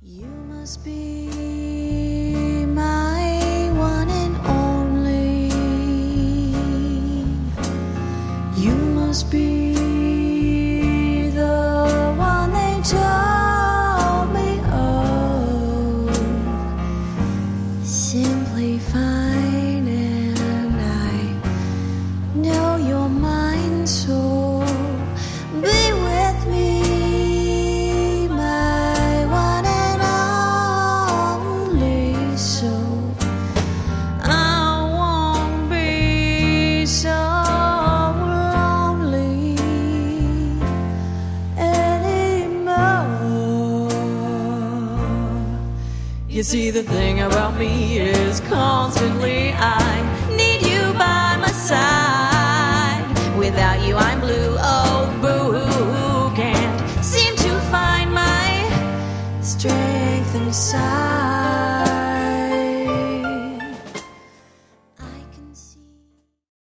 You must be my one and only. You must be the one they told me of. Simply fine, and I know you're mine, so be with me. You see, the thing about me is constantly I need you by my side. Without you I'm blue, oh boo. Can't seem to find my strength inside.